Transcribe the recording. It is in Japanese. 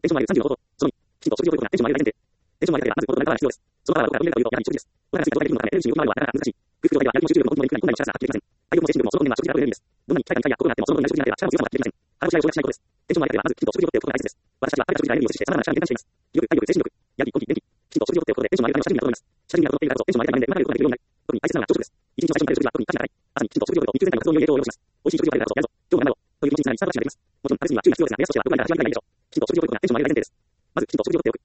テンションマイル30のこと、その2、きちんと食事をとることがテンションマイル大前提。テンションマイルではまず行動が必要です。そのパワーはどこから得られるかというと、やはり食事です。これらが全てをできるのため、エネルギーを奪うのはなかなか難しい。空腹状態ではやる気も集中力も本当に困難にチャンスが発揮できません。体力も精神力もその分は食事が取れるんです。どんなに機会やことがあってもその分になる食事がなければ力も強さも発揮できません。腹ごしらえを省略しないことです。テンションマイルではまずきちんと食事をとることが大切です。私たちはあらゆる食事からエネルギーを摂取して様々な力に変換しています。気力、体力、精神力、やる気、根気、元気。きちんと食事をとることでテンションマイルが下準備が整います。下準備が整っているからこそテンションマイルが面でうまくいくことができるようになる。特に大切なのは朝食です。一日の最初に食べる食事は特に家事がない。朝にきちんと食事をとると日中全体の活動に良い影響を及ぼします。美味しい食事を食べるからこそやるぞ。今日も頑張ろう。という一日にさらにスタートダッシュができます。もちろん食べ過ぎには注意が必要ですが、目安としては6割から8割ぐらいでしょう。きちんと食事をとることがテンションマイルが大前提です。まずきちんと食事をとっておく。